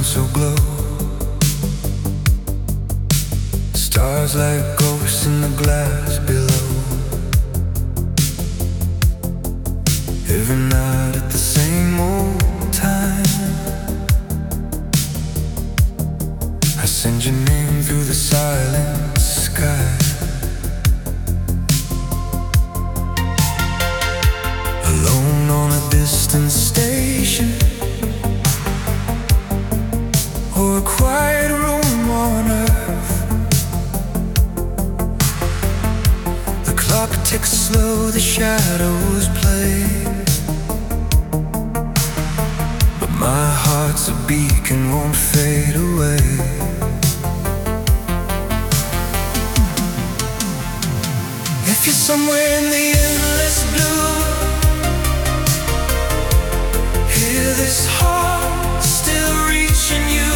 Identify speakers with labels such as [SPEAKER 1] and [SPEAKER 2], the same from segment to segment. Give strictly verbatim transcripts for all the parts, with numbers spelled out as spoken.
[SPEAKER 1] so glow. Stars like ghosts in the glass below. Every night at the same old time, I send your name through the silent sky. Alone on a distant station, or a quiet room on earth. The clock ticks slow, the shadows play, but my heart's a beacon, won't fade away. If you're somewhere in the endless blue, hear this heart still reaching you.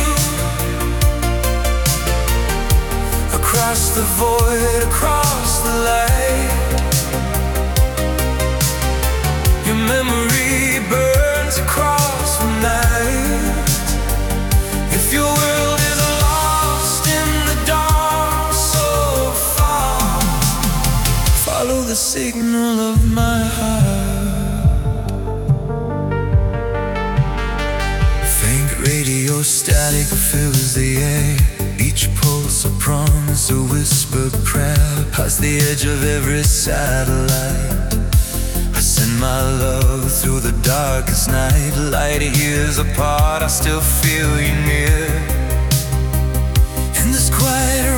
[SPEAKER 1] Across the void, across the light, your memory burns across the night. If your world is lost in the dark so far, follow the signal of my heart. Faint radio static fills the air, each pulse a promise, a whispered prayer. Past the edge of every satellite, I send my love through the darkest night. Light years apart, I still feel you near. In this quiet